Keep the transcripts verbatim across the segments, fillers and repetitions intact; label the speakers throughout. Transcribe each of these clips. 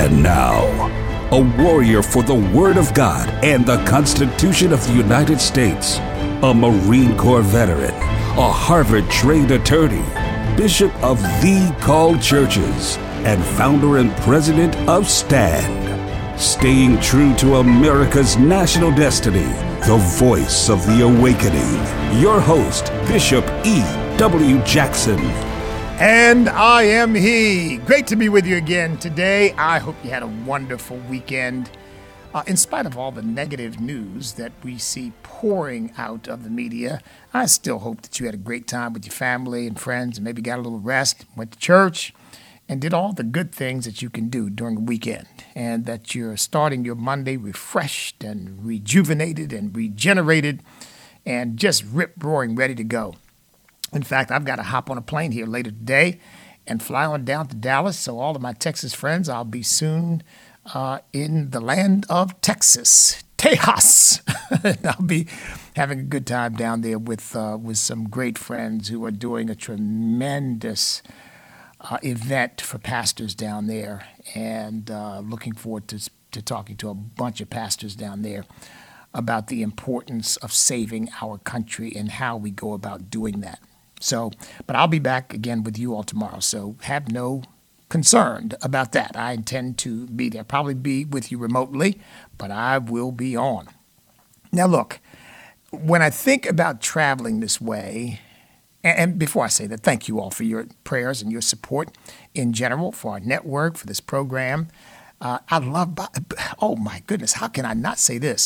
Speaker 1: And now, a warrior for the Word of God and the Constitution of the United States, a Marine Corps veteran, a Harvard-trained attorney, Bishop of The Called Churches, and founder and president of STAND. Staying true to America's national destiny, the voice of the awakening. Your host, Bishop E. W. Jackson.
Speaker 2: And I am he. Great to be with you again today. I hope you had a wonderful weekend. Uh, in spite of all the negative news that we see pouring out of the media, I still hope that you had a great time with your family and friends and maybe got a little rest, went to church, and did all the good things that you can do during a weekend, and that you're starting your Monday refreshed and rejuvenated and regenerated and just rip-roaring ready to go. In fact, I've got to hop on a plane here later today and fly on down to Dallas. So all of my Texas friends, I'll be soon uh, in the land of Texas, Tejas. And I'll be having a good time down there with uh, with some great friends who are doing a tremendous uh, event for pastors down there. And uh, looking forward to to talking to a bunch of pastors down there about the importance of saving our country and how we go about doing that. So, but I'll be back again with you all tomorrow, so have no concern about that. I intend to be there, probably be with you remotely, but I will be on. Now, look, when I think about traveling this way, and, and before I say that, thank you all for your prayers and your support in general for our network, for this program. Uh, I love, oh my goodness, how can I not say this?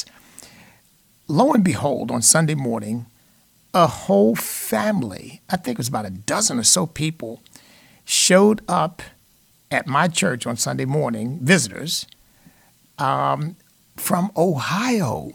Speaker 2: Lo and behold, on Sunday morning, a whole family, I think it was about a dozen or so people, showed up at my church on Sunday morning, visitors, um, from Ohio.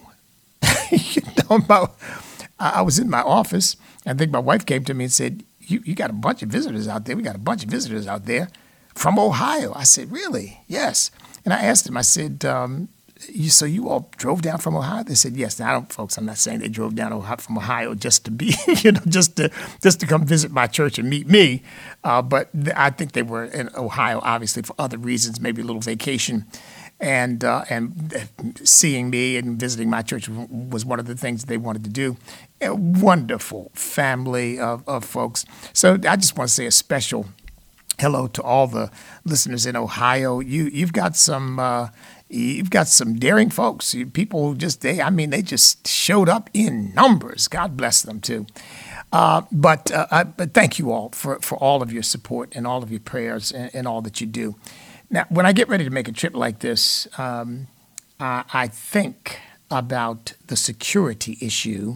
Speaker 2: you know, my, I was in my office, and I think my wife came to me and said, you, you got a bunch of visitors out there. We got a bunch of visitors out there from Ohio. I said, really? Yes. And I asked them, I said, um, You, so you all drove down from Ohio? They said, yes. Now, I don't, folks, I'm not saying they drove down Ohio, from Ohio just to be, you know, just to just to come visit my church and meet me. Uh, but th- I think they were in Ohio, obviously, for other reasons, maybe a little vacation. And uh, and seeing me and visiting my church was one of the things they wanted to do. A wonderful family of, of folks. So I just want to say a special hello to all the listeners in Ohio. You, you've got some... Uh, You've got some daring folks, people who just, they, I mean, they just showed up in numbers. God bless them, too. Uh, but uh, I, but thank you all for, for all of your support and all of your prayers and, and all that you do. Now, when I get ready to make a trip like this, um, I, I think about the security issue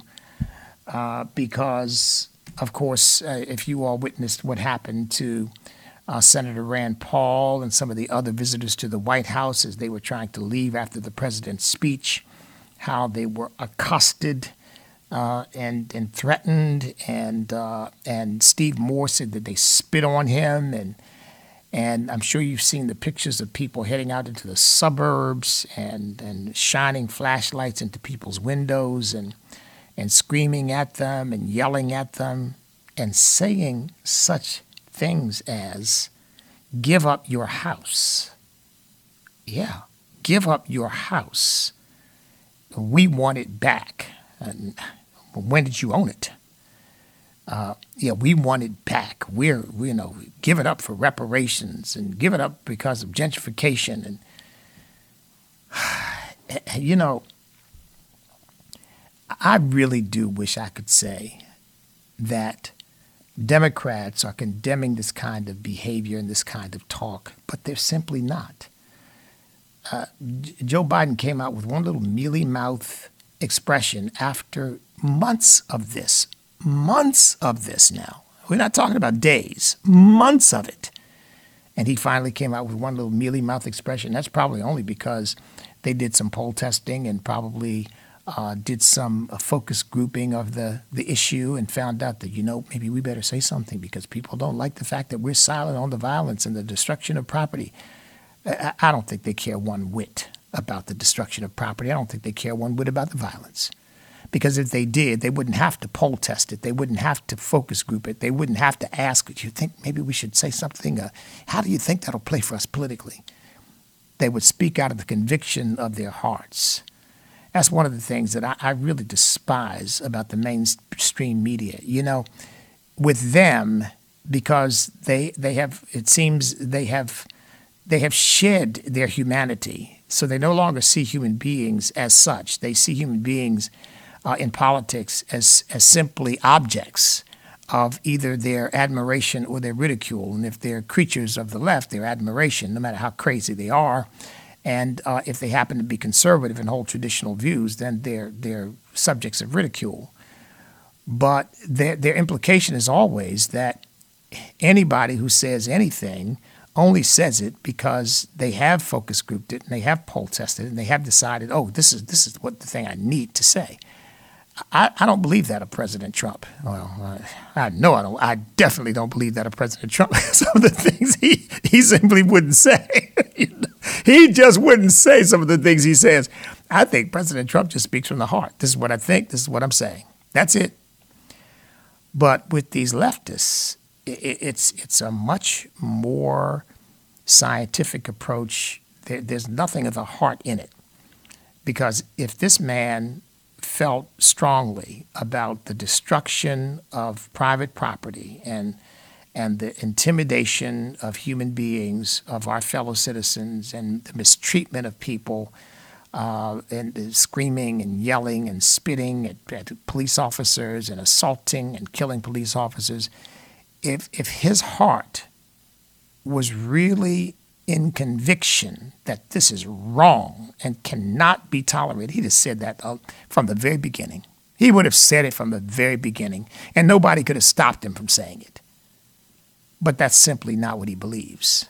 Speaker 2: uh, because, of course, uh, if you all witnessed what happened to Uh, Senator Rand Paul and some of the other visitors to the White House as they were trying to leave after the president's speech, how they were accosted uh, and and threatened, and uh, and Steve Moore said that they spit on him, and and I'm sure you've seen the pictures of people heading out into the suburbs and and shining flashlights into people's windows and and screaming at them and yelling at them and saying such things as, give up your house. Yeah, give up your house. We want it back. And when did you own it? Uh, yeah, we want it back. We're, we, you know, give it up for reparations and give it up because of gentrification. And, you know, I really do wish I could say that Democrats are condemning this kind of behavior and this kind of talk, but they're simply not. Uh, Joe Biden came out with one little mealy-mouth expression after months of this, months of this now. We're not talking about days, months of it. And he finally came out with one little mealy-mouth expression. That's probably only because they did some poll testing and probably Uh, did some uh, focus grouping of the, the issue and found out that, you know, maybe we better say something because people don't like the fact that we're silent on the violence and the destruction of property. I, I don't think they care one whit about the destruction of property. I don't think they care one whit about the violence. Because if they did, they wouldn't have to poll test it. They wouldn't have to focus group it. They wouldn't have to ask, do you think maybe we should say something? Uh, how do you think that'll play for us politically? they would speak out of the conviction of their hearts. That's one of the things that I, I really despise about the mainstream media. You know, with them, because they they have, it seems they have they have shed their humanity. So they no longer see human beings as such. They see human beings uh, in politics as as simply objects of either their admiration or their ridicule. And if they're creatures of the left, their admiration, no matter how crazy they are. And uh, if they happen to be conservative and hold traditional views, then they're they're subjects of ridicule. But their their implication is always that anybody who says anything only says it because they have focus grouped it and they have poll tested it and they have decided, oh, this is this is what the thing I need to say. I, I don't believe that of President Trump. Well, I, I know I don't. I definitely don't believe that of President Trump. Some of the things he, he simply wouldn't say. You know? He just wouldn't say some of the things he says. I think President Trump just speaks from the heart. This is what I think. This is what I'm saying. That's it. But with these leftists, it, it's it's a much more scientific approach. There, there's nothing of the heart in it. Because if this man felt strongly about the destruction of private property and and the intimidation of human beings, of our fellow citizens, and the mistreatment of people, uh, and screaming and yelling and spitting at, at police officers and assaulting and killing police officers, if if his heart was really in conviction that this is wrong and cannot be tolerated, he'd have said that uh, from the very beginning. He would have said it from the very beginning, and nobody could have stopped him from saying it. But that's simply not what he believes.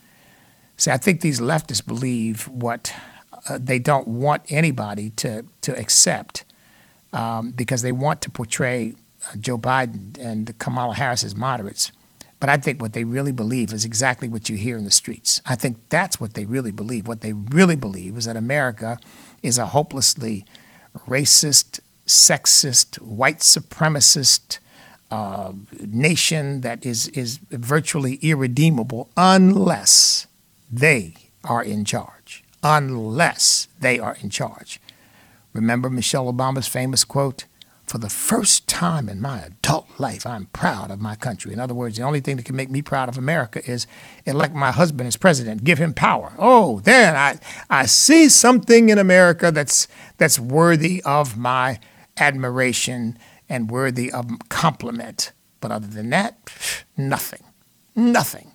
Speaker 2: See, I think these leftists believe what uh, they don't want anybody to, to accept um, because they want to portray uh, Joe Biden and Kamala Harris as moderates. But I think what they really believe is exactly what you hear in the streets. I think that's what they really believe. What they really believe is that America is a hopelessly racist, sexist, white supremacist uh, nation that is, is virtually irredeemable unless they are in charge. Unless they are in charge. Remember Michelle Obama's famous quote? For the first time in my adult life, I'm proud of my country. In other words, the only thing that can make me proud of America is elect my husband as president, give him power. Oh, then I I see something in America that's that's worthy of my admiration and worthy of compliment. But other than that, nothing, nothing.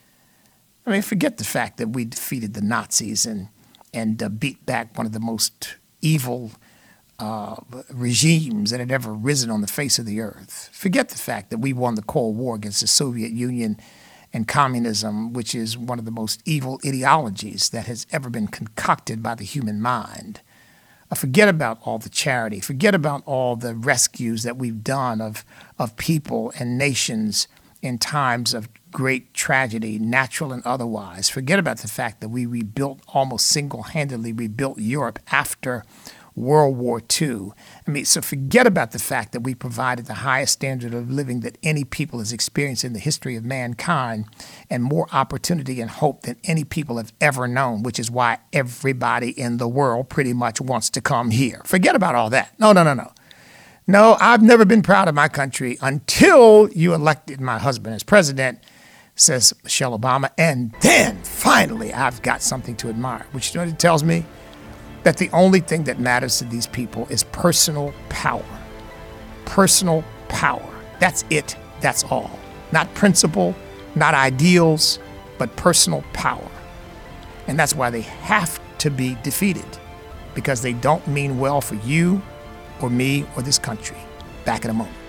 Speaker 2: I mean, forget the fact that we defeated the Nazis and and uh, beat back one of the most evil Uh, regimes that had ever risen on the face of the earth. Forget the fact that we won the Cold War against the Soviet Union and communism, which is one of the most evil ideologies that has ever been concocted by the human mind. Uh, forget about all the charity. Forget about all the rescues that we've done of, of people and nations in times of great tragedy, natural and otherwise. Forget about the fact that we rebuilt, almost single-handedly rebuilt Europe after World War Two. I mean, so forget about the fact that we provided the highest standard of living that any people has experienced in the history of mankind and more opportunity and hope than any people have ever known, which is why everybody in the world pretty much wants to come here. Forget about all that. No, no, no, no. No, I've never been proud of my country until you elected my husband as president, says Michelle Obama. And then finally, I've got something to admire, which you know what it tells me? That the only thing that matters to these people is personal power. Personal power. That's it. That's all. Not principle, not ideals, but personal power. And that's why they have to be defeated, because they don't mean well for you or me or this country. Back in a moment.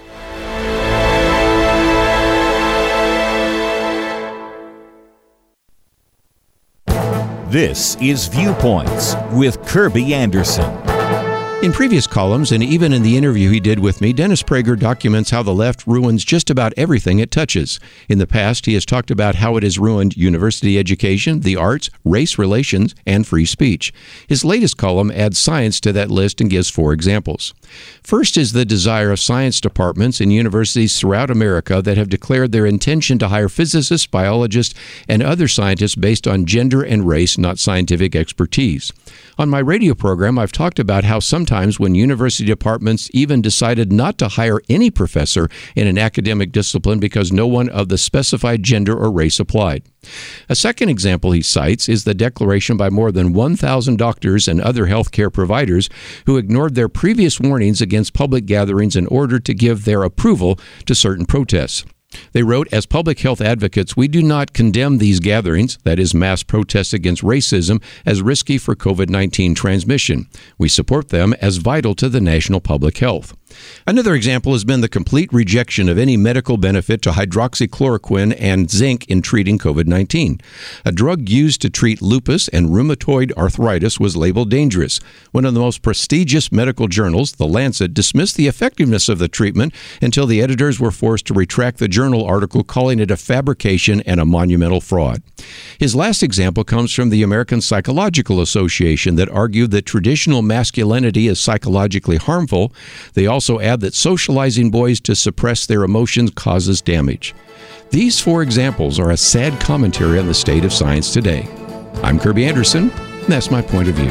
Speaker 3: This is Viewpoints with Kirby Anderson. In previous columns, and even in the interview he did with me, Dennis Prager documents how the left ruins just about everything it touches. In the past, he has talked about how it has ruined university education, the arts, race relations, and free speech. His latest column adds science to that list and gives four examples. First is the desire of science departments in universities throughout America that have declared their intention to hire physicists, biologists, and other scientists based on gender and race, not scientific expertise. On my radio program, I've talked about how sometimes when university departments even decided not to hire any professor in an academic discipline because no one of the specified gender or race applied. A second example he cites is the declaration by more than one thousand doctors and other healthcare providers who ignored their previous warnings against public gatherings in order to give their approval to certain protests. They wrote, "As public health advocates, we do not condemn these gatherings, that is, mass protests against racism, as risky for covid nineteen transmission. We support them as vital to the national public health." Another example has been the complete rejection of any medical benefit to hydroxychloroquine and zinc in treating covid nineteen. A drug used to treat lupus and rheumatoid arthritis was labeled dangerous. One of the most prestigious medical journals, The Lancet, dismissed the effectiveness of the treatment until the editors were forced to retract the journal article, calling it a fabrication and a monumental fraud. His last example comes from the American Psychological Association that argued that traditional masculinity is psychologically harmful. They also Also add that socializing boys to suppress their emotions causes damage. These four examples are a sad commentary on the state of science today. I'm Kirby Anderson, and that's my point of view.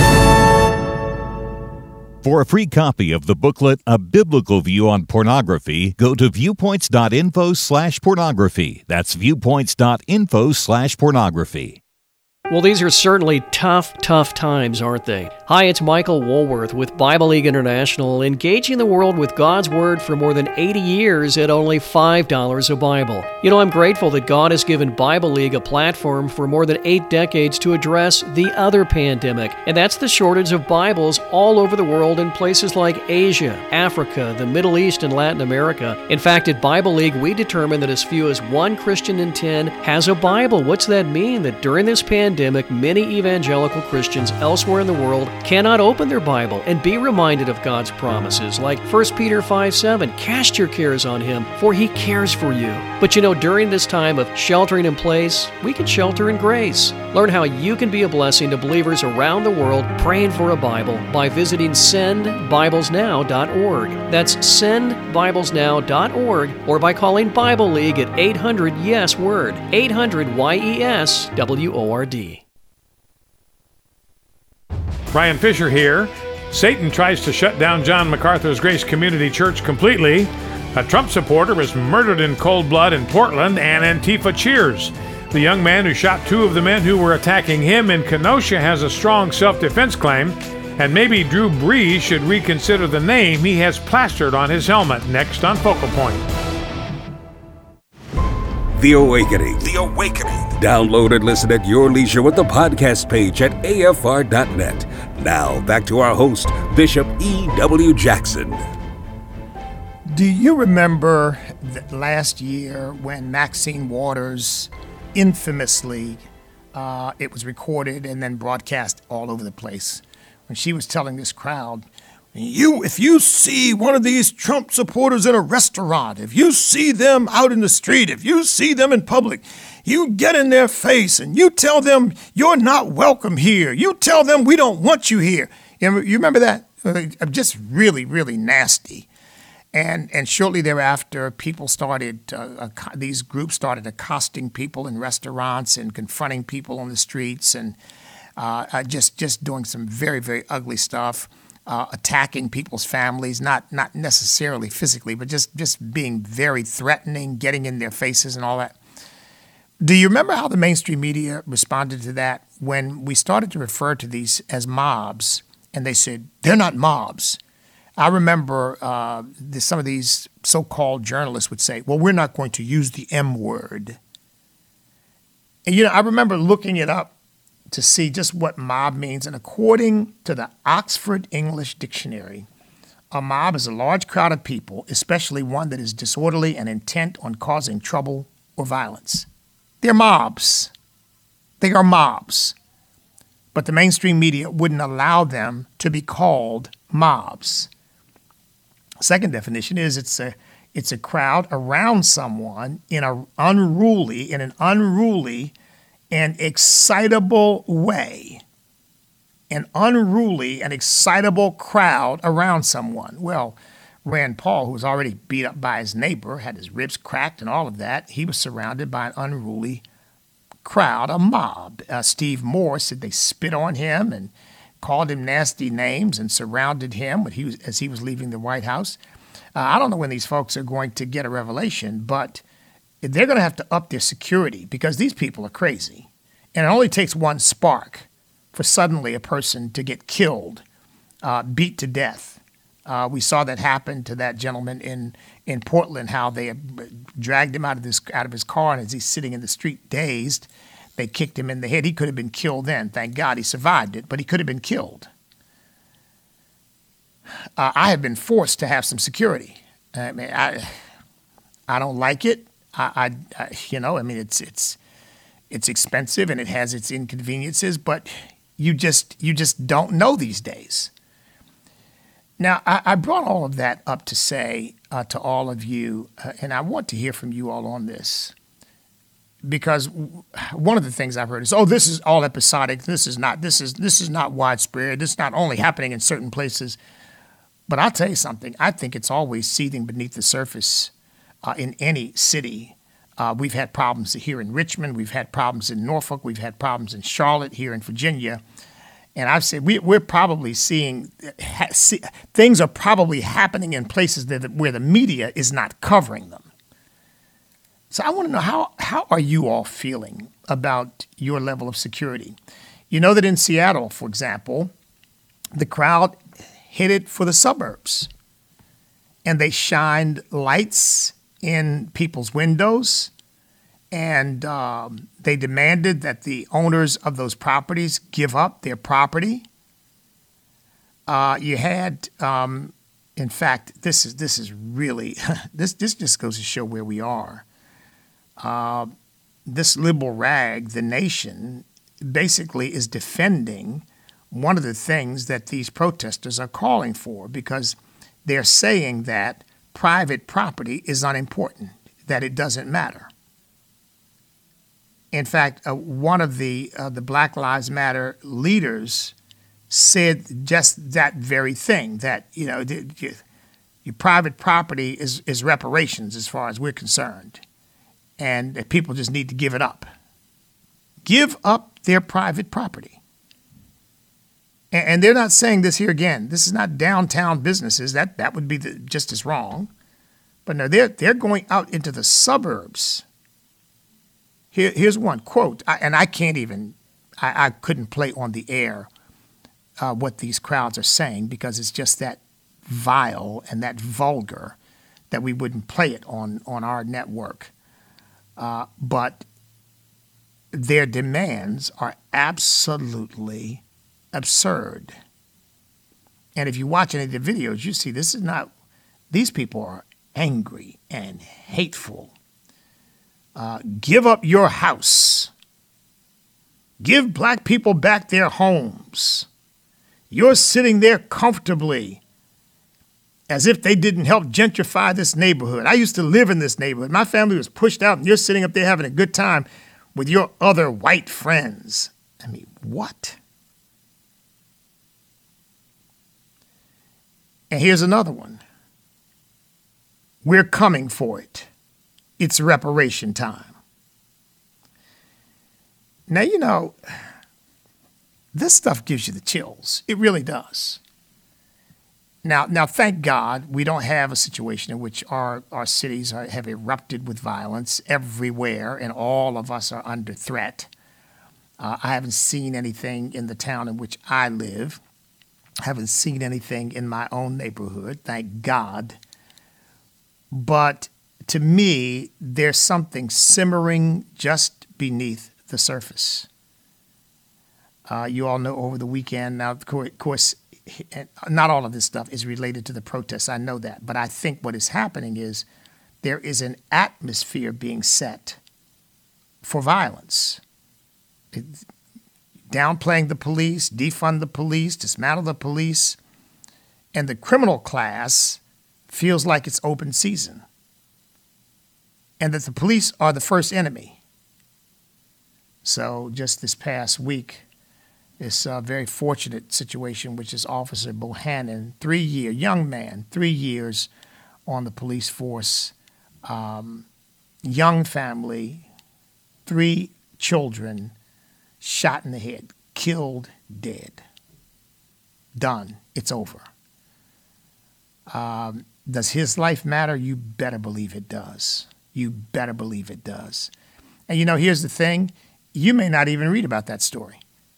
Speaker 4: For a free copy of the booklet, A Biblical View on Pornography, go to viewpoints.info slash pornography. That's viewpoints.info slash pornography.
Speaker 5: Well, these are certainly tough, tough times, aren't they? Hi, it's Michael Woolworth with Bible League International, engaging the world with God's Word for more than eighty years at only five dollars a Bible. You know, I'm grateful that God has given Bible League a platform for more than eight decades to address the other pandemic, and that's the shortage of Bibles all over the world in places like Asia, Africa, the Middle East, and Latin America. In fact, at Bible League, we determined that as few as one Christian in ten has a Bible. What's that mean? That during this pandemic, Pandemic, many evangelical Christians elsewhere in the world cannot open their Bible and be reminded of God's promises, like First Peter five seven, cast your cares on Him, for He cares for you. But you know, during this time of sheltering in place, we can shelter in grace. Learn how you can be a blessing to believers around the world praying for a Bible by visiting send bibles now dot org. That's send bibles now dot org, or by calling Bible League at eight hundred yes word, eight hundred Y E S W O R D.
Speaker 6: Brian Fisher here. Satan tries to shut down John MacArthur's Grace Community Church completely. A Trump supporter was murdered in cold blood in Portland, and Antifa cheers. The young man who shot two of the men who were attacking him in Kenosha has a strong self-defense claim, and maybe Drew Brees should reconsider the name he has plastered on his helmet. Next on Focal Point.
Speaker 1: The Awakening. The Awakening. Download and listen at your leisure with the podcast page at A F R dot net. Now, back to our host, Bishop E W Jackson.
Speaker 2: Do you remember that last year when Maxine Waters infamously, uh, it was recorded and then broadcast all over the place, when she was telling this crowd, You, if you see one of these Trump supporters in a restaurant, if you see them out in the street, if you see them in public, you get in their face and you tell them you're not welcome here. You tell them we don't want you here. You remember that? Just really, really nasty. And and shortly thereafter, people started, uh, these groups started accosting people in restaurants and confronting people on the streets and uh, just just doing some very, very ugly stuff. Uh, attacking people's families, not not necessarily physically, but just, just being very threatening, getting in their faces and all that. Do you remember how the mainstream media responded to that when we started to refer to these as mobs, and they said, they're not mobs? I remember uh, the, some of these so-called journalists would say, well, we're not going to use the M word. And, you know, I remember looking it up to see just what mob means. And according to the Oxford English Dictionary, a mob is a large crowd of people, especially one that is disorderly and intent on causing trouble or violence. They're mobs. They are mobs. But the mainstream media wouldn't allow them to be called mobs. Second definition is it's a it's a crowd around someone in a unruly in an unruly and excitable way. An unruly and excitable crowd around someone. Well, Rand Paul, who was already beat up by his neighbor, had his ribs cracked and all of that, he was surrounded by an unruly crowd, a mob. Uh, Steve Moore said they spit on him and called him nasty names and surrounded him when he was, as he was leaving the White House. Uh, I don't know when these folks are going to get a revelation, but they're going to have to up their security because these people are crazy. And it only takes one spark for suddenly a person to get killed, uh, beat to death. Uh, we saw that happen to that gentleman in, in Portland, how they dragged him out of this out of his car, and as he's sitting in the street dazed, they kicked him in the head. He could have been killed then. Thank God he survived it, but he could have been killed. Uh, I have been forced to have some security. I mean, I I don't like it. I, I, I you know, I mean, it's it's it's expensive and it has its inconveniences, but you just you just don't know these days. Now, I, I brought all of that up to say uh, to all of you, uh, and I want to hear from you all on this, because one of the things I've heard is, "Oh, this is all episodic. This is not. This is this is not widespread. This is not only happening in certain places." But I'll tell you something. I think it's always seething beneath the surface uh, in any city. Uh, we've had problems here in Richmond. We've had problems in Norfolk. We've had problems in Charlotte, here in Virginia. And I've said we, we're probably seeing ha, see, things are probably happening in places that, where the media is not covering them. So I want to know, how how are you all feeling about your level of security? You know that in Seattle, for example, the crowd headed for the suburbs, and they shined lights in people's windows, and um, they demanded that the owners of those properties give up their property. Uh, you had, um, in fact, this is this is really this this just goes to show where we are. Uh, this liberal rag, The Nation, basically is defending one of the things that these protesters are calling for, because they're saying that private property is unimportant, that it doesn't matter. In fact, uh, one of the uh, the Black Lives Matter leaders said just that very thing, that, you know, the, the, your private property is, is reparations as far as we're concerned, and that people just need to give it up. Give up their private property. And, and they're not saying this here again. This is not downtown businesses. That that would be the, just as wrong. But no, they're, they're going out into the suburbs. Here, here's one quote, I, and I can't even, I, I couldn't play on the air uh, what these crowds are saying, because it's just that vile and that vulgar that we wouldn't play it on, on our network. Uh, but their demands are absolutely absurd. And if you watch any of the videos, you see this is not, these people are angry and hateful. Uh, give up your house. Give black people back their homes. You're sitting there comfortably as if they didn't help gentrify this neighborhood. I used to live in this neighborhood. My family was pushed out, and you're sitting up there having a good time with your other white friends. I mean, what? And here's another one. We're coming for it. It's reparation time. Now, you know, this stuff gives you the chills. It really does. Now, now, thank God we don't have a situation in which our, our cities are, have erupted with violence everywhere, and all of us are under threat. Uh, I haven't seen anything in the town in which I live. I haven't seen anything in my own neighborhood, thank God. But to me, there's something simmering just beneath the surface. Uh, you all know over the weekend, now, of course, not all of this stuff is related to the protests. I know that. But I think what is happening is there is an atmosphere being set for violence. It, downplaying the police, defund the police, dismantle the police. And the criminal class feels like it's open season, and that the police are the first enemy. So just this past week, this uh, very fortunate situation, which is Officer Bohannon, three year young man, three years on the police force, um, young family, three children, shot in the head, killed, dead. Done. It's over. Um, does his life matter? You better believe it does. You better believe it does. And you know, here's the thing. You may not even read about that story.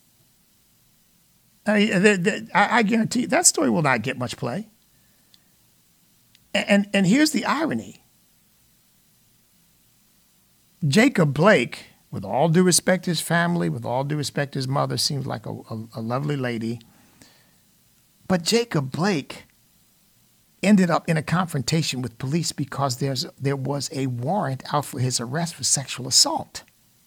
Speaker 2: I, the, the, I, I guarantee you, that story will not get much play. And, and, and here's the irony. Jacob Blake, with all due respect to his family, with all due respect to his mother, seems like a, a, a lovely lady. But Jacob Blake ended up in a confrontation with police because there's there was a warrant out for his arrest for sexual assault.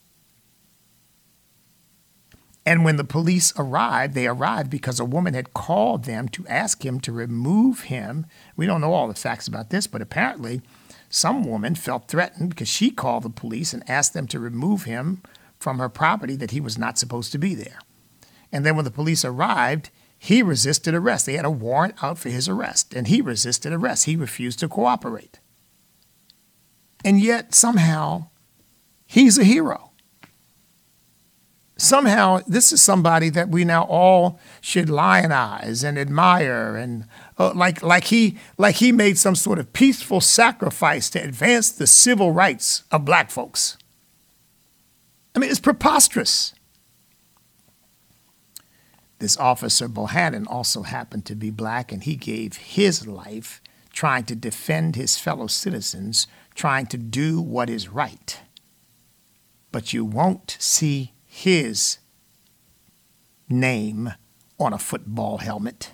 Speaker 2: And when the police arrived, they arrived because a woman had called them to ask him to remove him. We don't know all the facts about this, but apparently some woman felt threatened because she called the police and asked them to remove him from her property, that he was not supposed to be there. And then when the police arrived, he resisted arrest. They had a warrant out for his arrest, and he resisted arrest. He refused to cooperate. And yet, somehow, he's a hero. Somehow, this is somebody that we now all should lionize and admire, and uh, like like he like he made some sort of peaceful sacrifice to advance the civil rights of black folks. I mean, it's preposterous. This officer Bohannon also happened to be black, and he gave his life trying to defend his fellow citizens, trying to do what is right. But you won't see his name on a football helmet.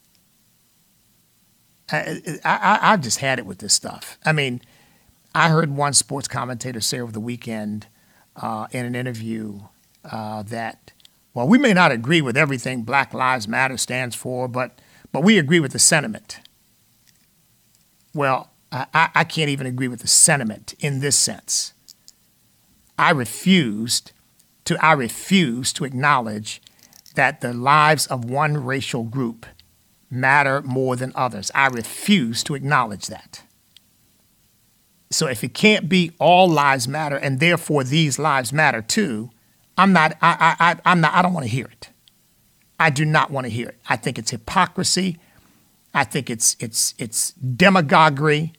Speaker 2: I, I, I've just had it with this stuff. I mean, I heard one sports commentator say over the weekend uh, in an interview uh, that, well, we may not agree with everything Black Lives Matter stands for, but but we agree with the sentiment. Well, I, I can't even agree with the sentiment in this sense. I refused to I refuse to acknowledge that the lives of one racial group matter more than others. I refuse to acknowledge that. So if it can't be all lives matter and therefore these lives matter too, I'm not I I, I I'm not I don't want to hear it. I do not want to hear it. I think it's hypocrisy. I think it's it's it's demagoguery.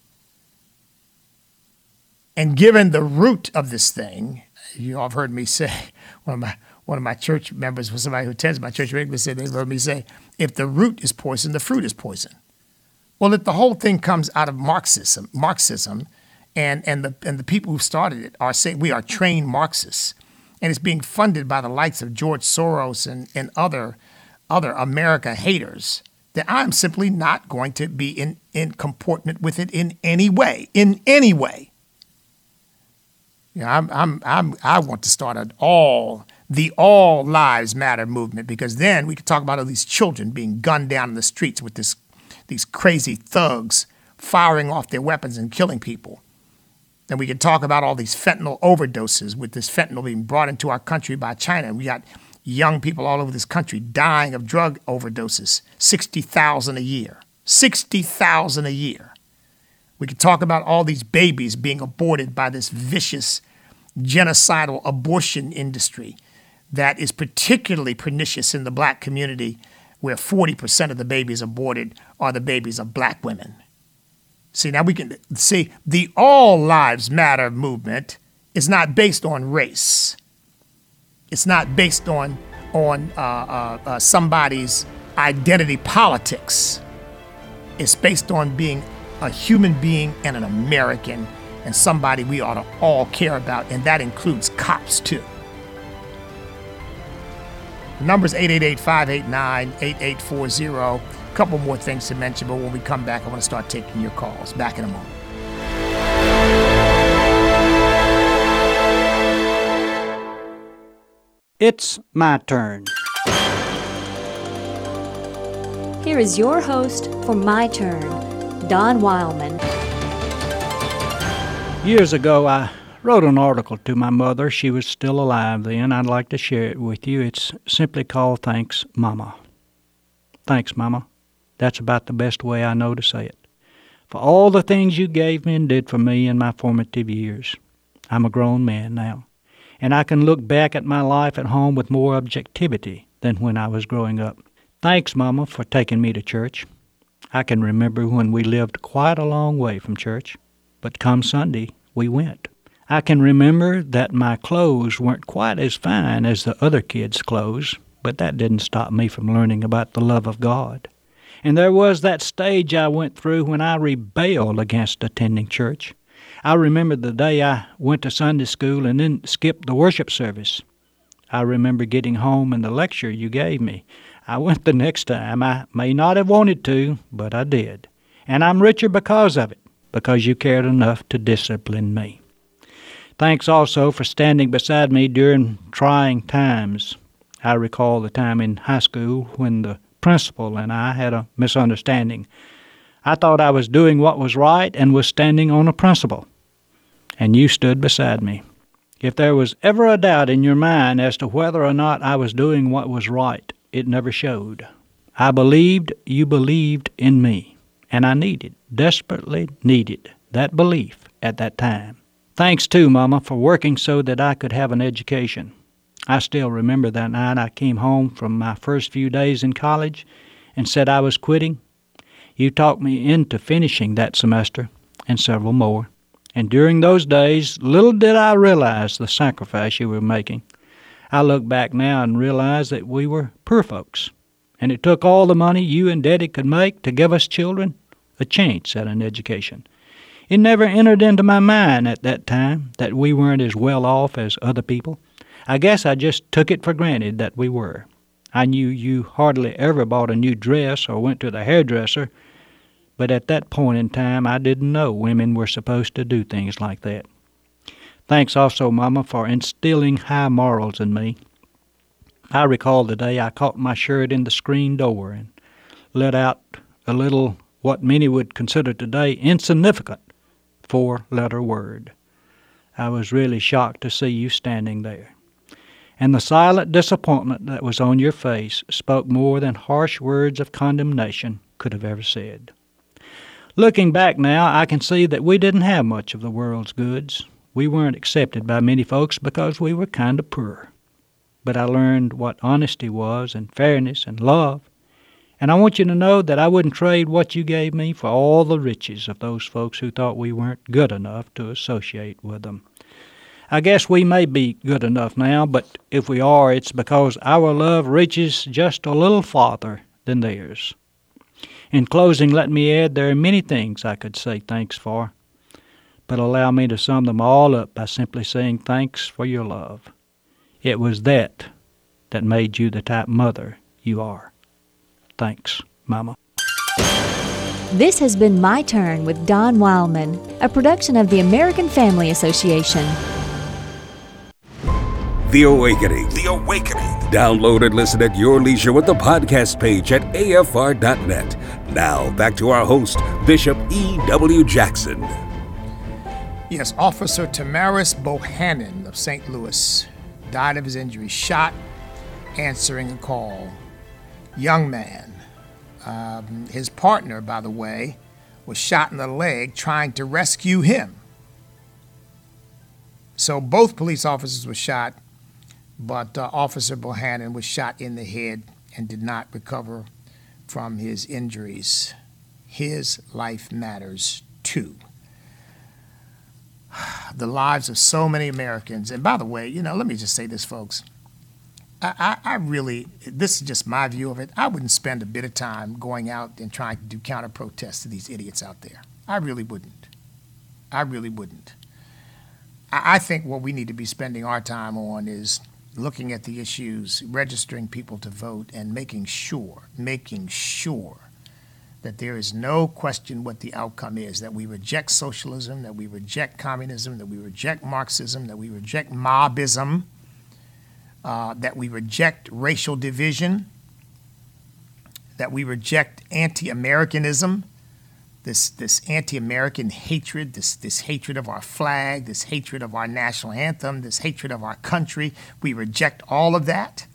Speaker 2: And given the root of this thing, you all have heard me say, one of my one of my church members, was somebody who attends my church regularly, said they've heard me say, if the root is poison, the fruit is poison. Well, if the whole thing comes out of Marxism, Marxism, and and the and the people who started it are saying we are trained Marxists, and it's being funded by the likes of George Soros and, and other other America haters, that I'm simply not going to be in, in comportment with it in any way, in any way. You know, I'm, I'm, I'm, I want to start an all, the all lives matter movement, because then we could talk about all these children being gunned down in the streets with this, these crazy thugs firing off their weapons and killing people. Then we could talk about all these fentanyl overdoses, with this fentanyl being brought into our country by China. And we got young people all over this country dying of drug overdoses, sixty thousand a year, sixty thousand a year. We could talk about all these babies being aborted by this vicious, genocidal abortion industry that is particularly pernicious in the black community, where forty percent of the babies aborted are the babies of black women. See, now we can see the All Lives Matter movement is not based on race. It's not based on, on uh, uh, uh, somebody's identity politics. It's based on being a human being and an American, and somebody we ought to all care about, and that includes cops too. The number is eight eight eight, five eight nine, eight eight four zero. A couple more things to mention, but when we come back, I want to start taking your calls. Back in a moment.
Speaker 7: It's my turn. here is your host for My Turn, Don Wildman.
Speaker 8: Years ago, I wrote an article to my mother. She was still alive then. I'd like to share it with you. It's simply called Thanks, Mama. Thanks, Mama. That's about the best way I know to say it. For all the things you gave me and did for me in my formative years. I'm a grown man now, and I can look back at my life at home with more objectivity than when I was growing up. Thanks, Mama, for taking me to church. I can remember when we lived quite a long way from church, but come Sunday, we went. I can remember that my clothes weren't quite as fine as the other kids' clothes, but that didn't stop me from learning about the love of God. And there was that stage I went through when I rebelled against attending church. I remember the day I went to Sunday school and then skipped the worship service. I remember getting home and the lecture you gave me. I went the next time. I may not have wanted to, but I did. And I'm richer because of it, because you cared enough to discipline me. Thanks also for standing beside me during trying times. I recall the time in high school when the principal and I had a misunderstanding. I thought I was doing what was right and was standing on a principle. And you stood beside me. If there was ever a doubt in your mind as to whether or not I was doing what was right, it never showed. I believed you believed in me, and I needed, desperately needed, that belief at that time. Thanks, too, Mama, for working so that I could have an education. I still remember that night I came home from my first few days in college and said I was quitting. You talked me into finishing that semester and several more. And during those days, little did I realize the sacrifice you were making. I look back now and realize that we were poor folks, and it took all the money you and Daddy could make to give us children a chance at an education. It never entered into my mind at that time that we weren't as well off as other people. I guess I just took it for granted that we were. I knew you hardly ever bought a new dress or went to the hairdresser, but at that point in time I didn't know women were supposed to do things like that. Thanks also, Mama, for instilling high morals in me. I recall the day I caught my shirt in the screen door and let out a little, what many would consider today, insignificant four-letter word. I was really shocked to see you standing there. And the silent disappointment that was on your face spoke more than harsh words of condemnation could have ever said. Looking back now, I can see that we didn't have much of the world's goods. We weren't accepted by many folks because we were kind of poor. But I learned what honesty was and fairness and love. And I want you to know that I wouldn't trade what you gave me for all the riches of those folks who thought we weren't good enough to associate with them. I guess we may be good enough now, but if we are, it's because our love reaches just a little farther than theirs. In closing, let me add there are many things I could say thanks for, but allow me to sum them all up by simply saying thanks for your love. It was that that made you the type mother you are. Thanks, Mama.
Speaker 7: This has been My Turn with Don Wildman, a production of the American Family Association.
Speaker 1: The Awakening. The Awakening. Download and listen at your leisure with the podcast page at A F R dot net. Now, back to our host, Bishop E W Jackson.
Speaker 2: Yes, Officer Tamaris Bohannon of Saint Louis died of his injuries, shot answering a call. Young man. Um, his partner, by the way, was shot in the leg trying to rescue him. So both police officers were shot, but uh, Officer Bohannon was shot in the head and did not recover from his injuries. His life matters too. The lives of so many Americans. And by the way, you know, let me just say this, folks. I, I, I really, this is just my view of it. I wouldn't spend a bit of time going out and trying to do counter protests to these idiots out there. I really wouldn't. I really wouldn't. I, I think what we need to be spending our time on is looking at the issues, registering people to vote, and making sure, making sure that there is no question what the outcome is, that we reject socialism, that we reject communism, that we reject Marxism, that we reject mobism, uh, that we reject racial division, that we reject anti-Americanism, this this anti-American hatred, this this hatred of our flag, this hatred of our national anthem, this hatred of our country. We reject all of that,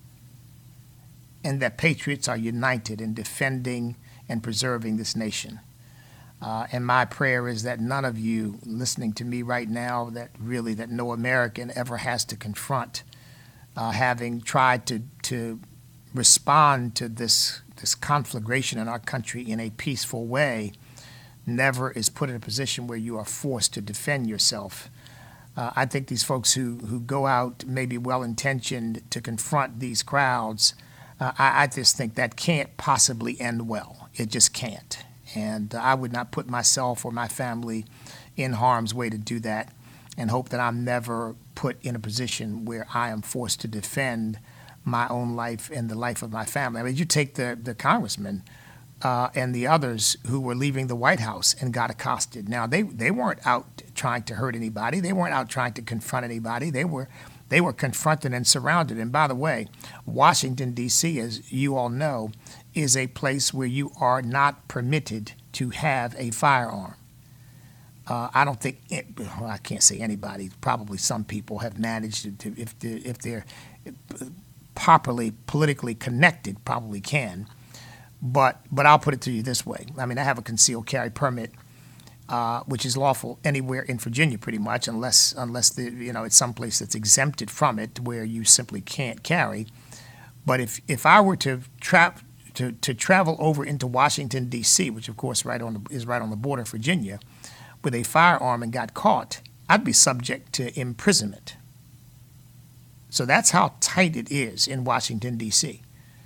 Speaker 2: and that patriots are united in defending and preserving this nation. Uh, and my prayer is that none of you listening to me right now, that really that no American ever has to confront uh, having tried to to respond to this this conflagration in our country in a peaceful way, never is put in a position where you are forced to defend yourself. Uh, I think these folks who, who go out maybe well-intentioned to confront these crowds, uh, I, I just think that can't possibly end well. It just can't. And I would not put myself or my family in harm's way to do that, and hope that I'm never put in a position where I am forced to defend my own life and the life of my family. I mean, you take the, the congressman uh, and the others who were leaving the White House and got accosted. Now, they, they weren't out trying to hurt anybody. They weren't out trying to confront anybody. They were they were confronted and surrounded. And by the way, Washington, D C, as you all know, is a place where you are not permitted to have a firearm. Uh, I don't think, it, well, I can't say anybody, probably some people have managed to, to if, they're, if they're properly politically connected, probably can. But but I'll put it to you this way. I mean, I have a concealed carry permit, uh, which is lawful anywhere in Virginia pretty much, unless unless the, you know, it's someplace that's exempted from it where you simply can't carry. But if, if I were to trap to, to travel over into Washington, D C, which of course right on the, is right on the border of Virginia, with a firearm and got caught, I'd be subject to imprisonment. So that's how tight it is in Washington, D C.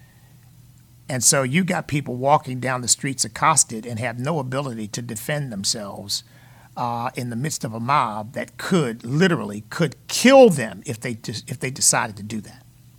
Speaker 2: And so you got people walking down the streets accosted and have no ability to defend themselves uh, in the midst of a mob that could literally could kill them if they if they decided to do that.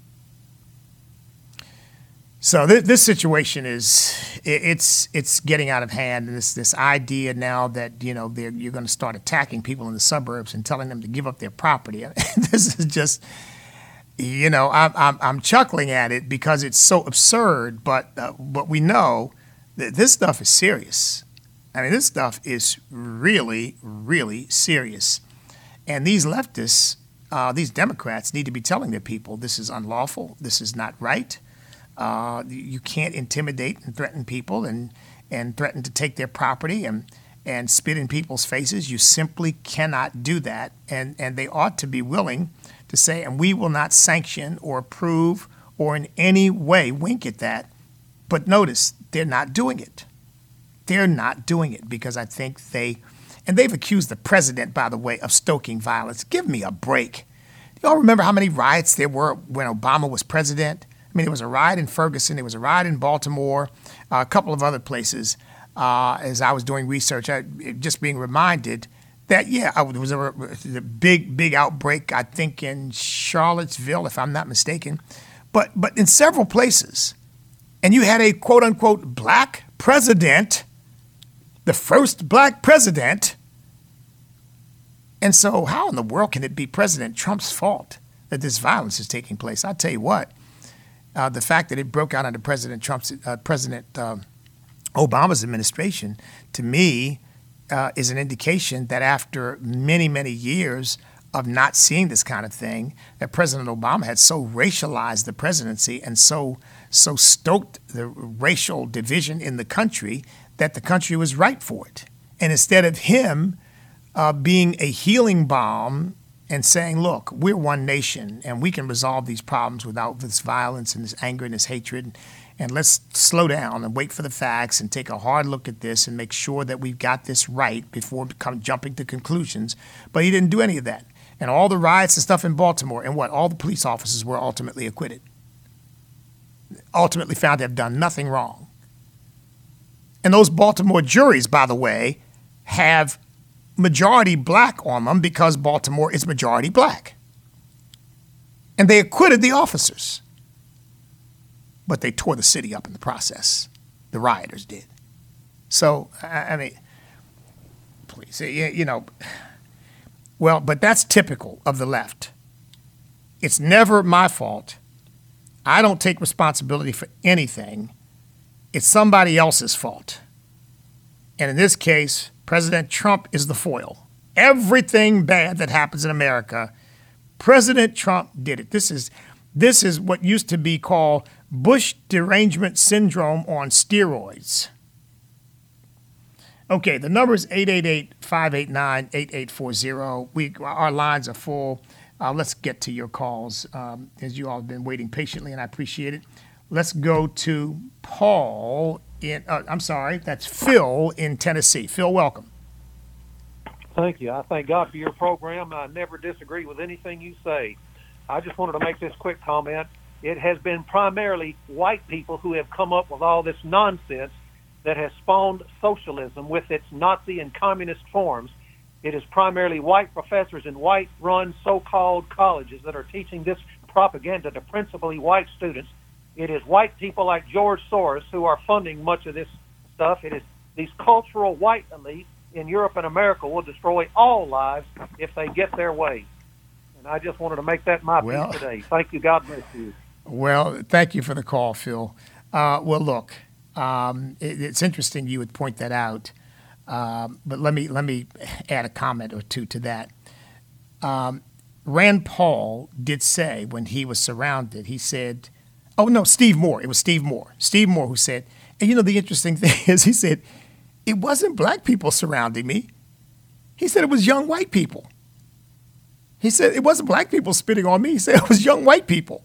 Speaker 2: So th- this situation is it, it's it's getting out of hand. And this this idea now that you know they're, you're going to start attacking people in the suburbs and telling them to give up their property. This is just. You know, I'm, I'm I'm chuckling at it because it's so absurd, but uh, but we know that this stuff is serious. I mean, this stuff is really, really serious. And these leftists, uh, these Democrats need to be telling their people this is unlawful, this is not right. Uh, you can't intimidate and threaten people and, and threaten to take their property and, and spit in people's faces. You simply cannot do that. And, and they ought to be willing to say, and we will not sanction or approve or in any way wink at that. But notice, they're not doing it. They're not doing it because I think they, and they've accused the president, by the way, of stoking violence. Give me a break. Do y'all remember how many riots there were when Obama was president? I mean, there was a riot in Ferguson, there was a riot in Baltimore, uh, a couple of other places. Uh, as I was doing research, I, just being reminded that, yeah, I, there was a, a big, big outbreak, I think, in Charlottesville, if I'm not mistaken, but but in several places. And you had a quote-unquote black president, the first black president. And so how in the world can it be President Trump's fault that this violence is taking place? I'll tell you what, uh, the fact that it broke out under President Trump's, uh, President uh, Obama's administration, to me, Uh, is an indication that after many, many years of not seeing this kind of thing, that President Obama had so racialized the presidency and so so stoked the racial division in the country that the country was ripe for it. And instead of him uh, being a healing balm and saying, look, we're one nation and we can resolve these problems without this violence and this anger and this hatred, and let's slow down and wait for the facts and take a hard look at this and make sure that we've got this right before come jumping to conclusions. But he didn't do any of that. And all the riots and stuff in Baltimore, and what? All the police officers were ultimately acquitted. Ultimately found to have done nothing wrong. And those Baltimore juries, by the way, have majority black on them because Baltimore is majority black. And they acquitted the officers. But they tore the city up in the process. The rioters did. So, I mean, please, you know, well, but that's typical of the left. It's never my fault. I don't take responsibility for anything it's somebody else's fault. And in this case, President Trump is the foil. Everything bad that happens in America, President Trump did it. This is this is what used to be called Bush derangement syndrome on steroids. Okay, the number is eight eight eight, five eight nine, eight eight four zero. We, our lines are full. Uh, let's get to your calls, um, as you all have been waiting patiently, and I appreciate it. Let's go to Paul in, uh, I'm sorry, that's Phil in Tennessee. Phil, welcome.
Speaker 9: Thank you. I thank God for your program. I never disagree with anything you say. I just wanted to make this quick comment. It has been primarily white people who have come up with all this nonsense that has spawned socialism with its Nazi and communist forms. It is primarily white professors in white-run so-called colleges that are teaching this propaganda to principally white students. It is white people like George Soros who are funding much of this stuff. It is these cultural white elites in Europe and America will destroy all lives if they get their way. And I just wanted to make that my
Speaker 2: well,
Speaker 9: piece today. Thank you. God bless you.
Speaker 2: Well, thank you for the call, Phil. Uh, well, look, um, it, it's interesting you would point that out. Um, but let me let me add a comment or two to that. Um, Rand Paul did say when he was surrounded, he said, oh, no, Steve Moore. It was Steve Moore. Steve Moore who said, and you know, the interesting thing is he said, it wasn't black people surrounding me. He said it was young white people. He said it wasn't black people spitting on me. He said it was young white people.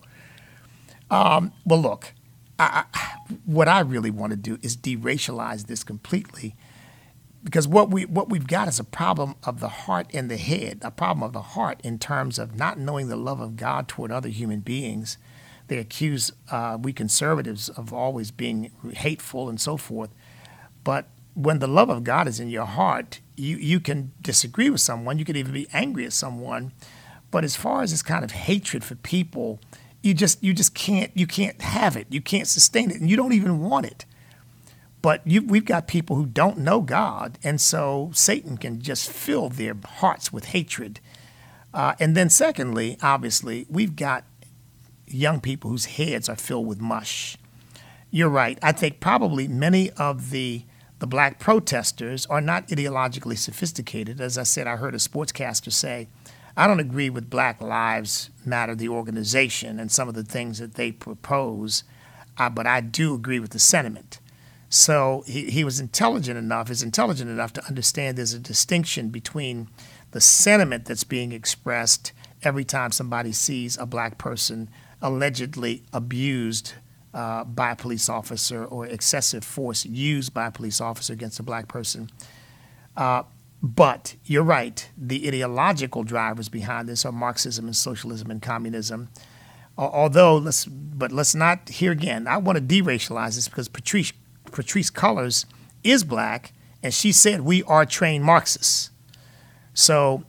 Speaker 2: Um, well, look, I, I, what I really want to do is deracialize this completely, because what we what we've got is a problem of the heart and the head, a problem of the heart in terms of not knowing the love of God toward other human beings. They accuse uh, we conservatives of always being hateful and so forth. But when the love of God is in your heart, you, you can disagree with someone. You can even be angry at someone. But as far as this kind of hatred for people, you just you just can't you can't have it. You can't sustain it, and you don't even want it. But you, we've got people who don't know God, and so Satan can just fill their hearts with hatred. Uh, and then secondly, obviously, we've got young people whose heads are filled with mush. You're right. I think probably many of the the black protesters are not ideologically sophisticated. As I said, I heard a sportscaster say, I don't agree with Black Lives Matter, the organization, and some of the things that they propose, uh, but I do agree with the sentiment. So he, he was intelligent enough, is intelligent enough to understand there's a distinction between the sentiment that's being expressed every time somebody sees a black person allegedly abused uh, by a police officer or excessive force used by a police officer against a black person. Uh, but you're right, the ideological drivers behind this are Marxism and socialism and communism. Although, let's but let's not, here again, I want to deracialize this because Patrice Patrice Cullors is black, and she said we are trained Marxists. So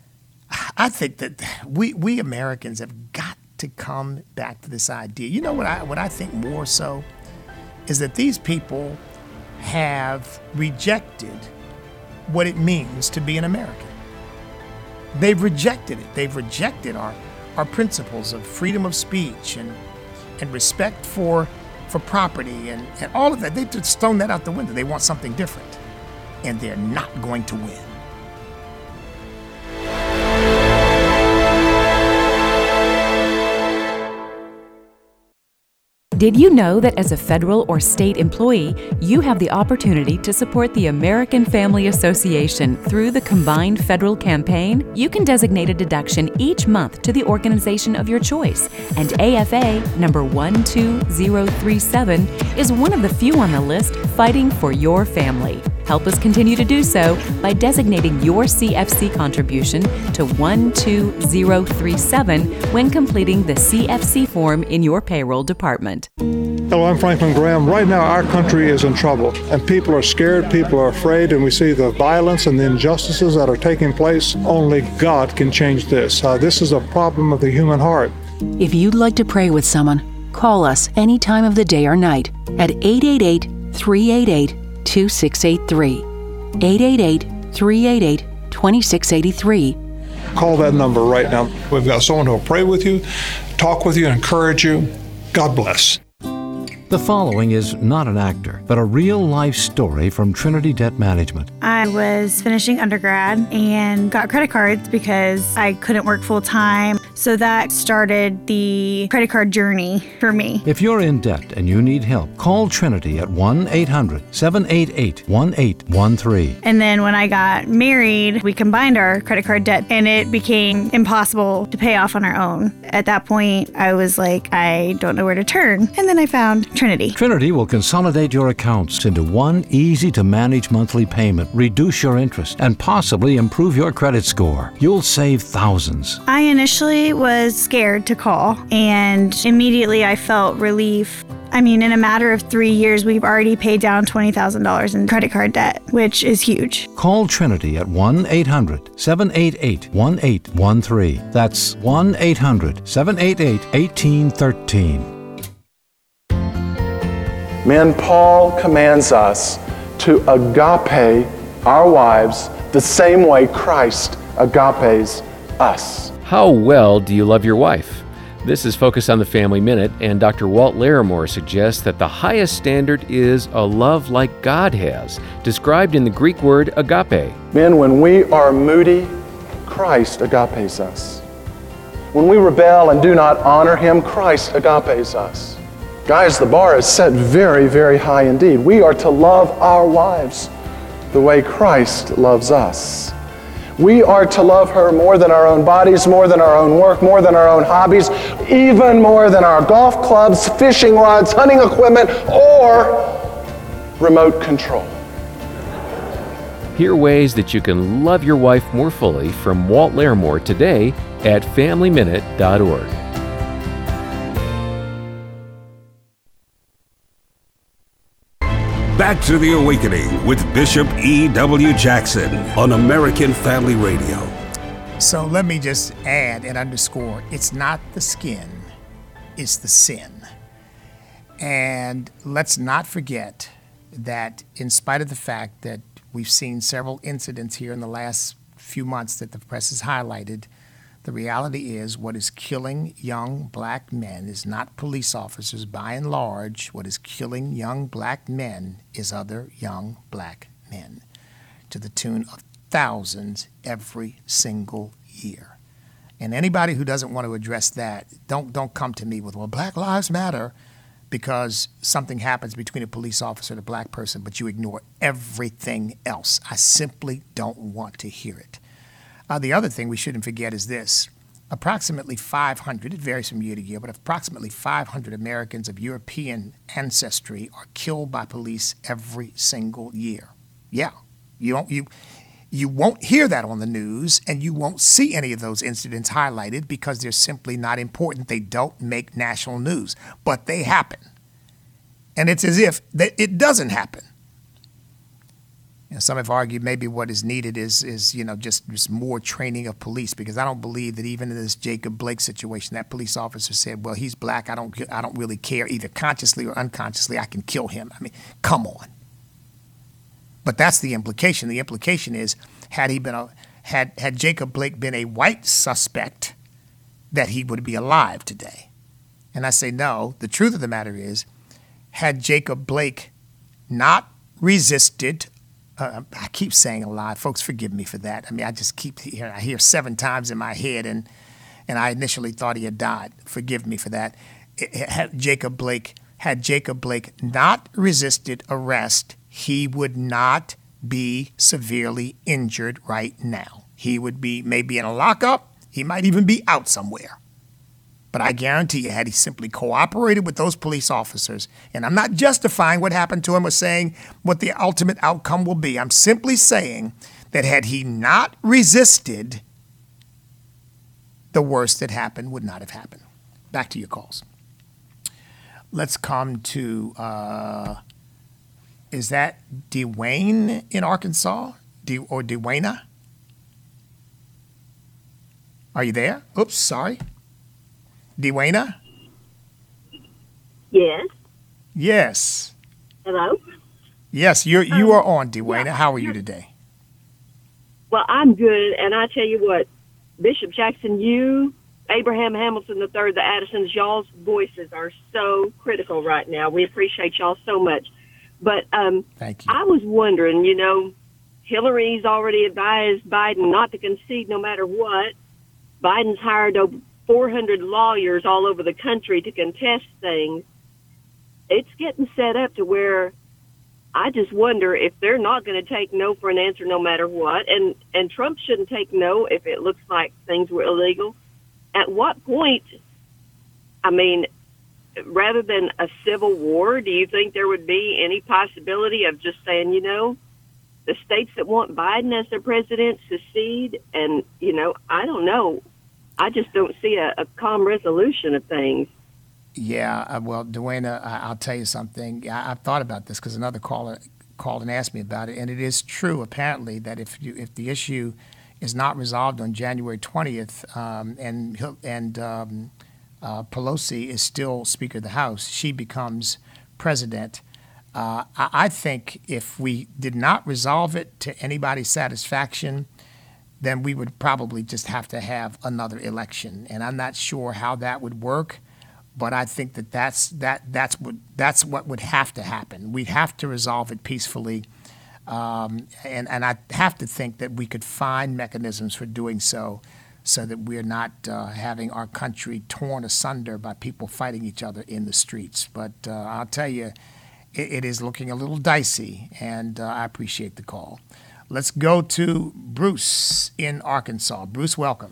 Speaker 2: I think that we we Americans have got to come back to this idea. You know what I what I think more so is that these people have rejected what it means to be an American. They've rejected it. They've rejected our our principles of freedom of speech and and respect for for property and, and all of that. They just thrown that out the window. They want something different, and they're not going to win.
Speaker 10: Did you know that as a federal or state employee, you have the opportunity to support the American Family Association through the Combined Federal Campaign? You can designate a deduction each month to the organization of your choice, and A F A number one two zero three seven is one of the few on the list fighting for your family. Help us continue to do so by designating your C F C contribution to one two zero three seven when completing the C F C form in your payroll department.
Speaker 11: Hello, I'm Franklin Graham. Right now, our country is in trouble, and people are scared, people are afraid, and we see the violence and the injustices that are taking place. Only God can change this. Uh, this is a problem of the human heart.
Speaker 12: If you'd like to pray with someone, call us any time of the day or night at eight eight eight, three eight eight, two six eight three. eight eight eight, three eight eight, two six eight three.
Speaker 11: Call that number right now. We've got someone who will pray with you, talk with you, encourage you. God bless.
Speaker 13: The following is not an actor, but a real-life story from Trinity Debt Management.
Speaker 14: I was finishing undergrad and got credit cards because I couldn't work full-time, so that started the credit card journey for me.
Speaker 13: If you're in debt and you need help, call Trinity at one eight hundred seven eight eight one eight one three.
Speaker 14: And then when I got married, we combined our credit card debt, and it became impossible to pay off on our own. At that point, I was like, I don't know where to turn. And then I found Trinity.
Speaker 13: Trinity will consolidate your accounts into one easy-to-manage monthly payment, reduce your interest, and possibly improve your credit score. You'll save thousands.
Speaker 14: I initially was scared to call, and immediately I felt relief. I mean, in a matter of three years, we've already paid down twenty thousand dollars in credit card debt, which is huge.
Speaker 13: Call Trinity at one eight hundred seven eight eight one eight one three. That's one eight hundred seven eight eight one eight one three.
Speaker 15: Men, Paul commands us to agape our wives the same way Christ agapes us.
Speaker 16: How well do you love your wife? This is Focus on the Family Minute, and Doctor Walt Larimore suggests that the highest standard is a love like God has, described in the Greek word agape.
Speaker 15: Men, when we are moody, Christ agapes us. When we rebel and do not honor Him, Christ agapes us. Guys, the bar is set very, very high indeed. We are to love our wives the way Christ loves us. We are to love her more than our own bodies, more than our own work, more than our own hobbies, even more than our golf clubs, fishing rods, hunting equipment, or remote control.
Speaker 16: Hear ways that you can love your wife more fully from Walt Larimore today at family minute dot org.
Speaker 1: Back to the Awakening with Bishop E W. Jackson on American Family Radio.
Speaker 2: So let me just add and underscore, it's not the skin, it's the sin. And let's not forget that in spite of the fact that we've seen several incidents here in the last few months that the press has highlighted, the reality is what is killing young black men is not police officers by and large. What is killing young black men is other young black men to the tune of thousands every single year. And anybody who doesn't want to address that, don't don't come to me with, well, Black Lives Matter, because something happens between a police officer and a black person, but you ignore everything else. I simply don't want to hear it. Uh, the other thing we shouldn't forget is this. Approximately five hundred, it varies from year to year, but approximately five hundred Americans of European ancestry are killed by police every single year. Yeah, you don't, you, you won't hear that on the news, and you won't see any of those incidents highlighted because they're simply not important. They don't make national news, but they happen. And it's as if that it doesn't happen. You know, some have argued maybe what is needed is, is you know, just, just more training of police, because I don't believe that even in this Jacob Blake situation, that police officer said, well, he's black, I don't, I don't really care, either consciously or unconsciously, I can kill him. I mean, come on. But that's the implication. The implication is, had he been a, had, had Jacob Blake been a white suspect, that he would be alive today. And I say no. The truth of the matter is, had Jacob Blake not resisted, Uh, I keep saying a lot. Folks, forgive me for that. I mean, I just keep hearing, I hear seven times in my head, and and I initially thought he had died. Forgive me for that. It, it, had Jacob Blake, had Jacob Blake not resisted arrest, he would not be severely injured right now. He would be maybe in a lockup. He might even be out somewhere. But I guarantee you, had he simply cooperated with those police officers, and I'm not justifying what happened to him or saying what the ultimate outcome will be. I'm simply saying that had he not resisted, the worst that happened would not have happened. Back to your calls. Let's come to, uh, is that Dwayne in Arkansas? De- or Dwayna? Are you there? Oops, sorry. Dwayna?
Speaker 17: Yes.
Speaker 2: Yes.
Speaker 17: Hello?
Speaker 2: Yes, you're, you
Speaker 17: um,
Speaker 2: are on, Dwayna. Yeah. How are you today?
Speaker 17: Well, I'm good, and I tell you what, Bishop Jackson, you Abraham Hamilton the third, the Addisons, y'all's voices are so critical right now. We appreciate y'all so much. But um,
Speaker 2: Thank you.
Speaker 17: I was wondering, you know, Hillary's already advised Biden not to concede no matter what. Biden's hired over four hundred lawyers all over the country to contest things. It's getting set up to where I just wonder if they're not going to take no for an answer no matter what. And, and Trump shouldn't take no if it looks like things were illegal. At what point, I mean, rather than a civil war, do you think there would be any possibility of just saying, you know, the states that want Biden as their president secede? And, you know, I don't know. I just don't see a, a calm resolution of things.
Speaker 2: Yeah, uh, well, Duana, I, I'll tell you something. I, I've thought about this because another caller called and asked me about it, and it is true, apparently, that if you, if the issue is not resolved on January twentieth, um, and and um, uh, Pelosi is still Speaker of the House, she becomes president. Uh, I, I think if we did not resolve it to anybody's satisfaction, then we would probably just have to have another election, and I'm not sure how that would work. But I think that that's that that's what that's what would have to happen. We'd have to resolve it peacefully, um, and and I have to think that we could find mechanisms for doing so, so that we're not uh, having our country torn asunder by people fighting each other in the streets. But uh, I'll tell you, it, it is looking a little dicey, and uh, I appreciate the call. Let's go to Bruce in Arkansas. Bruce, welcome.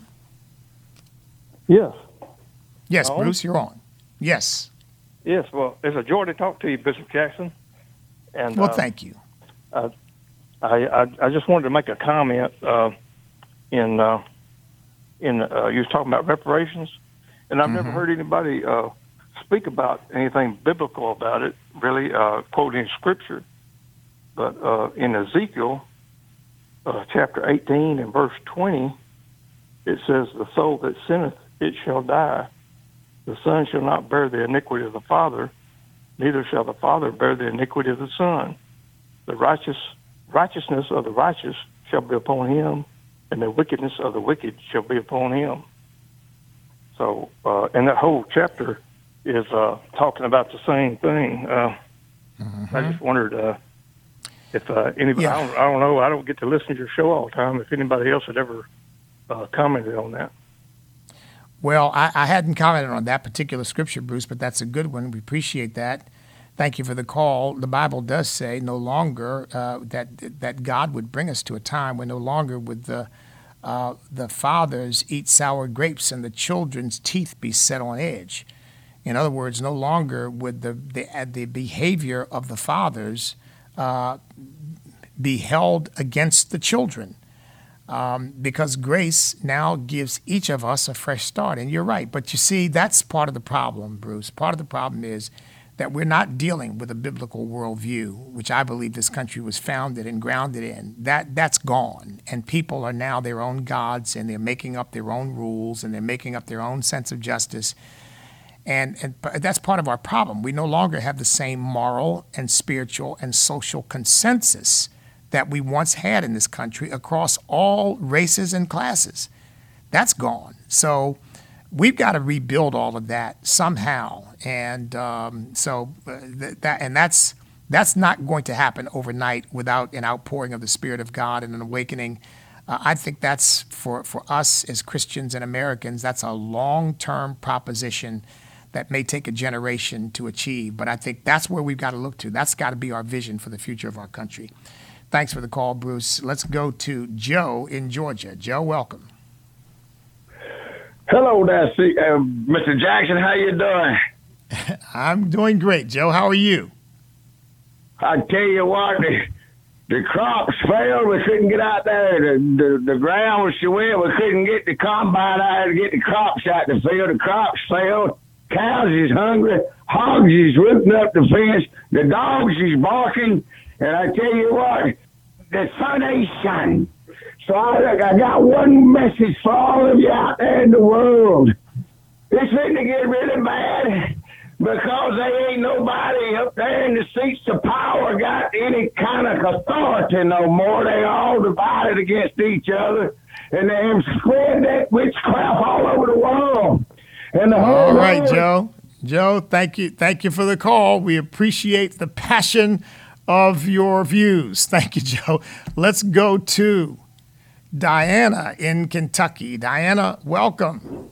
Speaker 18: Yes.
Speaker 2: Yes,
Speaker 18: Hello?
Speaker 2: Bruce, you're on. Yes.
Speaker 18: Yes, well, it's a joy to talk to you, Bishop Jackson. And
Speaker 2: Well,
Speaker 18: uh,
Speaker 2: thank you.
Speaker 18: Uh, I, I I just wanted to make a comment uh, in uh, in uh, you was talking about reparations, and I've never
Speaker 2: Mhm.
Speaker 18: heard anybody uh, speak about anything biblical about it, really uh, quoting Scripture. But uh, in Ezekiel uh, chapter eighteen and verse twenty, it says, "The soul that sinneth, it shall die. The son shall not bear the iniquity of the father, neither shall the father bear the iniquity of the son. The righteous righteousness of the righteous shall be upon him, and the wickedness of the wicked shall be upon him." So, uh, and that whole chapter is uh, talking about the same thing. Uh,
Speaker 2: mm-hmm.
Speaker 18: I just wondered uh, if uh, anybody,
Speaker 2: Yeah.
Speaker 18: I, don't, I don't know, I don't get to listen to your show all the time, if anybody else had ever uh, commented on that.
Speaker 2: Well, I, I hadn't commented on that particular scripture, Bruce, but that's a good one. We appreciate that. Thank you for the call. The Bible does say no longer uh, that that God would bring us to a time when no longer would the uh, the fathers eat sour grapes and the children's teeth be set on edge. In other words, no longer would the the, uh, the behavior of the fathers uh, be held against the children. Um, because grace now gives each of us a fresh start. And you're right. But you see, that's part of the problem, Bruce. Part of the problem is that we're not dealing with a biblical worldview, which I believe this country was founded and grounded in. That that's gone. And people are now their own gods, and they're making up their own rules, and they're making up their own sense of justice. And, and that's part of our problem. We no longer have the same moral and spiritual and social consensus that we once had in this country across all races and classes. That's gone. So we've got to rebuild all of that somehow. And um, so uh, th- that and that's that's not going to happen overnight without an outpouring of the Spirit of God and an awakening. Uh, I think that's for, for us as Christians and Americans, that's a long-term proposition that may take a generation to achieve. But I think that's where we've got to look to. That's got to be our vision for the future of our country. Thanks for the call, Bruce. Let's go to Joe in Georgia. Joe, welcome.
Speaker 19: Hello there, C- uh, Mister Jackson. How you doing?
Speaker 2: I'm doing great, Joe. How are you?
Speaker 19: I tell you what, the, the crops failed. We couldn't get out there. The, the, the ground was so wet. We couldn't get the combine out to get the crops out the field. The crops failed. Cows is hungry. Hogs is rooting up the fence. The dogs is barking. And I tell you what, the sun ain't shining. So I, I got one message for all of you out there in the world. It's fitting to get really bad because there ain't nobody up there in the seats of power got any kind of authority no more. They all divided against each other. and they have spread that witchcraft all over the world. And the
Speaker 2: all
Speaker 19: whole
Speaker 2: right,
Speaker 19: world,
Speaker 2: Joe. Joe, thank you. Thank you for the call. We appreciate the passion of your views. Thank you, Joe. Let's go to Diana in Kentucky. Diana, welcome.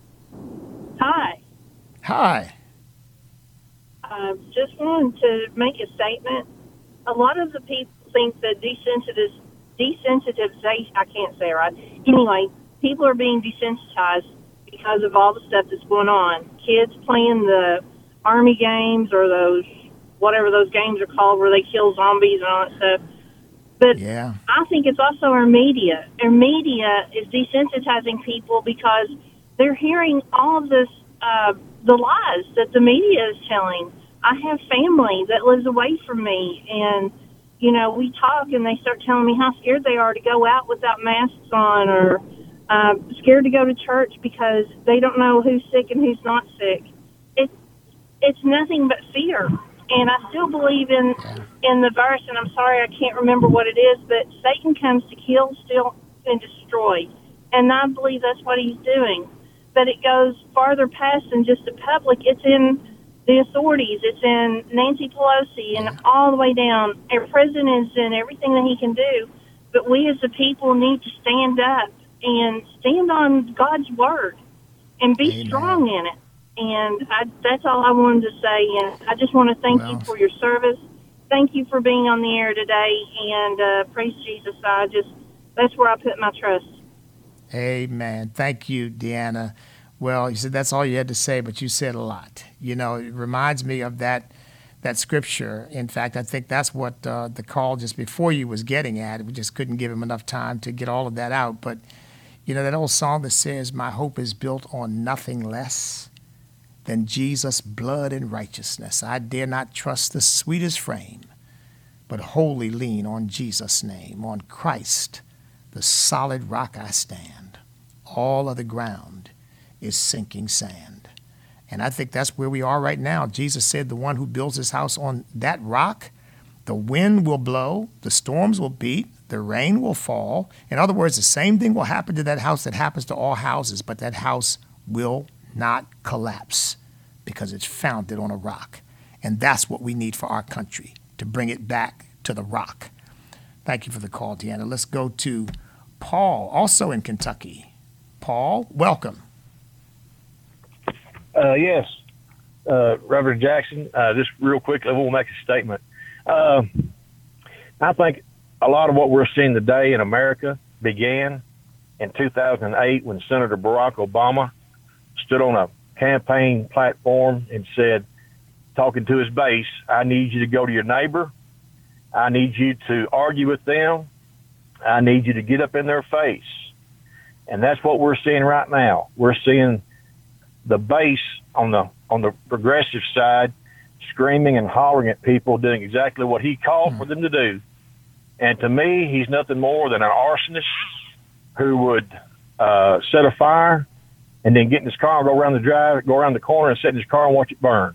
Speaker 20: Hi.
Speaker 2: Hi.
Speaker 20: I uh, just wanted to make a statement. A lot of the people think that desensitiz- desensitization, I can't say it right. Anyway, people are being desensitized because of all the stuff that's going on. Kids playing the army games or those, whatever those games are called where they kill zombies and all that stuff. But
Speaker 2: yeah.
Speaker 20: I think it's also our media. Our media is desensitizing people because they're hearing all of this, uh, the lies that the media is telling. I have family that lives away from me, and, you know, we talk and they start telling me how scared they are to go out without masks on, or uh, scared to go to church because they don't know who's sick and who's not sick. It, it's nothing but fear. And I still believe in in the verse, and I'm sorry I can't remember what it is, but Satan comes to kill, steal, and destroy. And I believe that's what he's doing. But it goes farther past than just the public. It's in the authorities. It's in Nancy Pelosi and all the way down. Our president is in everything that he can do. But we as the people need to stand up and stand on God's word and be Amen. Strong in it. And I, that's all I wanted to say. And I just want to thank well, you for your service. Thank you for being on the air today. And uh, praise Jesus. I just, that's where I put my trust.
Speaker 2: Amen. Thank you, Deanna. Well, you said that's all you had to say, but you said a lot. You know, it reminds me of that that scripture. In fact, I think that's what uh, the call just before you was getting at. We just couldn't give him enough time to get all of that out. But, you know, that old song that says, my hope is built on nothing less than Jesus' blood and righteousness. I dare not trust the sweetest frame, but wholly lean on Jesus' name, on Christ, the solid rock I stand. All of the ground is sinking sand. And I think that's where we are right now. Jesus said the one who builds his house on that rock, the wind will blow, the storms will beat, the rain will fall. In other words, the same thing will happen to that house that happens to all houses, but that house will not collapse because it's founded on a rock. And that's what we need for our country, to bring it back to the rock. Thank you for the call, Deanna. Let's go to Paul, also in Kentucky. Paul, welcome.
Speaker 21: Uh, yes, uh, Reverend Jackson, uh, just real quickly, we'll make a statement. Uh, I think a lot of what we're seeing today in America began in two thousand eight when Senator Barack Obama stood on a campaign platform and said, talking to his base, I need you to go to your neighbor. I need you to argue with them. I need you to get up in their face. And that's what we're seeing right now. We're seeing the base on the on the progressive side screaming and hollering at people, doing exactly what he called for them to do. And to me, he's nothing more than an arsonist who would uh, set a fire and then get in his car and go around the drive, go around the corner and sit in his car and watch it burn.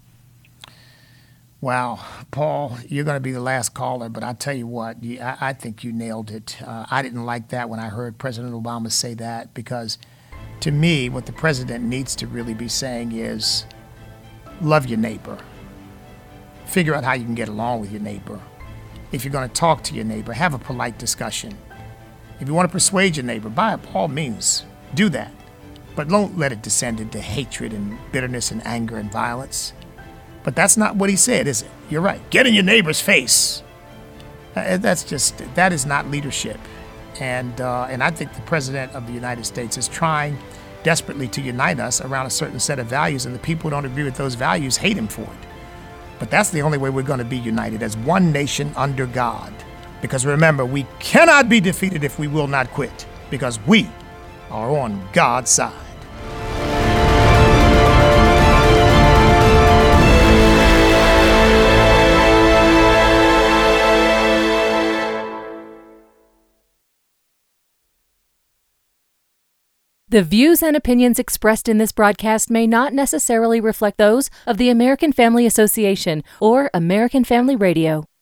Speaker 2: Wow, Paul, you're going to be the last caller, but I tell you what, you, I, I think you nailed it. Uh, I didn't like that when I heard President Obama say that, because to me, what the president needs to really be saying is, love your neighbor. Figure out how you can get along with your neighbor. If you're going to talk to your neighbor, have a polite discussion. If you want to persuade your neighbor, by all means, do that. But don't let it descend into hatred and bitterness and anger and violence. But that's not what he said, is it? You're right. Get in your neighbor's face. Uh, that's just, that is not leadership. And uh, and I think the President of the United States is trying desperately to unite us around a certain set of values, and the people who don't agree with those values hate him for it. But that's the only way we're going to be united, as one nation under God. Because remember, we cannot be defeated if we will not quit, because we are on God's side.
Speaker 22: The views and opinions expressed in this broadcast may not necessarily reflect those of the American Family Association or American Family Radio.